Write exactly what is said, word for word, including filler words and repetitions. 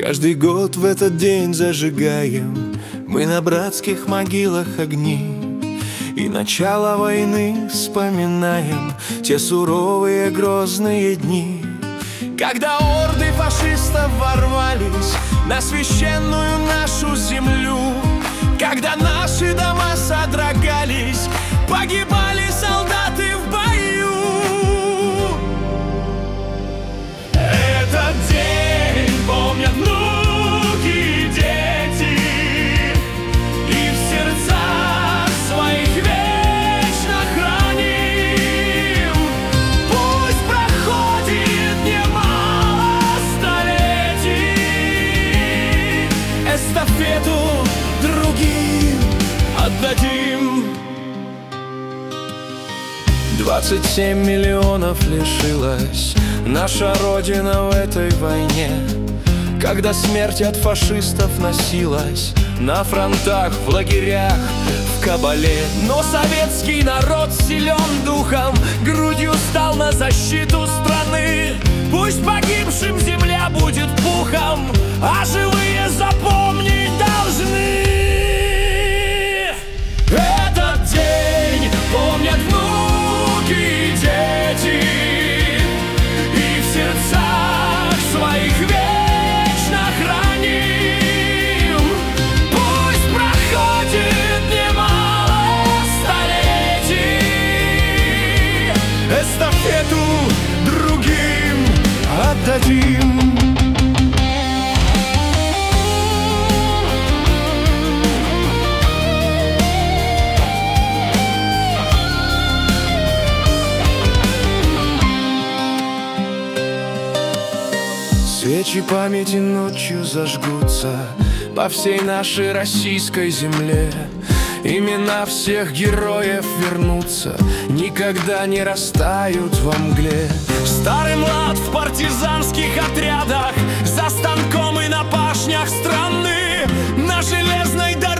Каждый год в этот день зажигаем мы на братских могилах огни, и начало войны вспоминаем те суровые грозные дни, когда орды фашистов ворвались на священную нашу землю, когда наши дома содрогались, погибали солдаты в бою. Этот день помнят внуки и дети, и в сердцах своих вечно храним. Пусть проходит немало столетий, эстафету другим отдадим. Двадцать семь миллионов лишилась наша Родина в этой войне, когда смерть от фашистов носилась на фронтах, в лагерях, в кабале. Но советский народ силен духом, грудью стал на защиту страны. Пусть погибшим земля будет пухом, а живые запомнить должны. Этот день помнят внуки и дети, и в сердцах своих вечно храним. Пусть проходит немало столетий, эстафету другим отдадим. Свечи памяти ночью зажгутся по всей нашей российской земле. Имена всех героев вернутся, никогда не растают во мгле. Старый млад в партизанских отрядах, за станком и на пашнях страны, на железной дороге